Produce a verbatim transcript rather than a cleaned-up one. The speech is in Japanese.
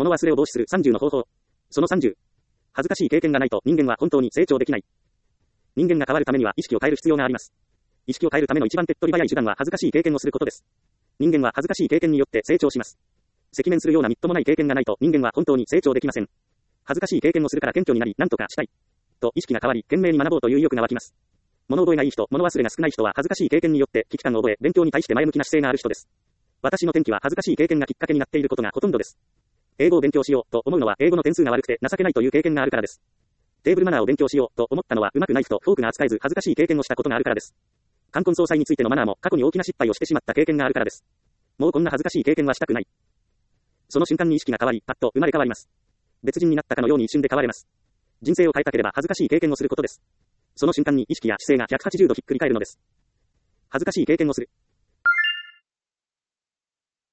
物忘れを防止するさんじゅうの方法。そのさんじゅう。恥ずかしい経験がないと人間は本当に成長できない。人間が変わるためには意識を変える必要があります。意識を変えるための一番手っ取り早い手段は恥ずかしい経験をすることです。人間は恥ずかしい経験によって成長します。赤面するようなみっともない経験がないと人間は本当に成長できません。恥ずかしい経験をするから謙虚になり何とかしたい。と意識が変わり懸命に学ぼうという意欲が湧きます。物覚えがいい人、物忘れが少ない人は恥ずかしい経験によって危機感を覚え勉強に対して前向きな姿勢がある人です。私の転機は恥ずかしい経験がきっかけになっていることがほとんどです。英語を勉強しようと思うのは英語の点数が悪くて情けないという経験があるからです。テーブルマナーを勉強しようと思ったのはうまくナイフとフォークが扱えず恥ずかしい経験をしたことがあるからです。冠婚葬祭についてのマナーも過去に大きな失敗をしてしまった経験があるからです。もうこんな恥ずかしい経験はしたくない。その瞬間に意識が変わり、パッと生まれ変わります。別人になったかのように一瞬で変われます。人生を変えたければ恥ずかしい経験をすることです。その瞬間に意識や姿勢がひゃくはちじゅうどひっくり返るのです。恥ずかしい経験をする。